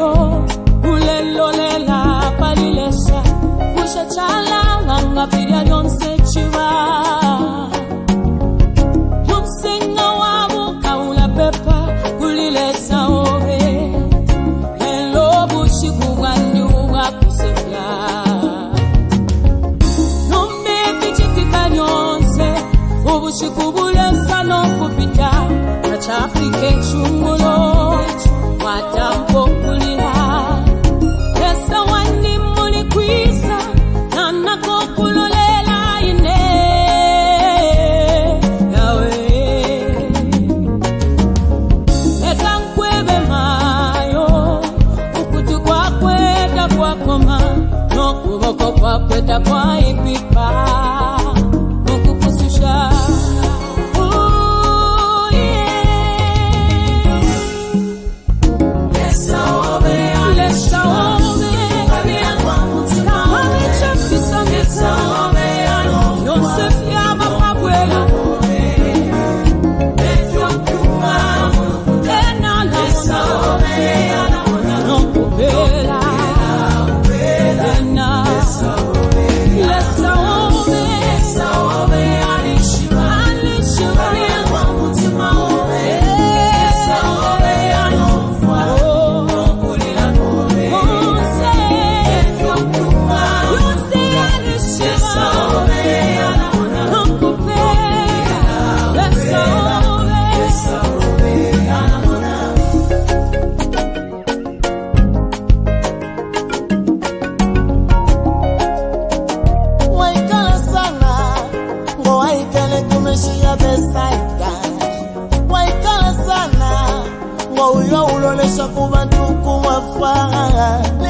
yo ulelolela palilesa mushachala nganga piria yonse chiva yonsenga wabu kaula pepa ulilesa ove hello bushiku wandi uwa kusefla nombe kichitika yonse ubushiku bulesa no kupita kachafike chungulo watampo kulira esa wandi muli kwisa nana kokulolela ine yawe eka nkwebe mayo ukutu kwa kweta kwa koma no kuboko kwa kweta kwa ipipa ukupususha Ulo le sakubantu kumafaa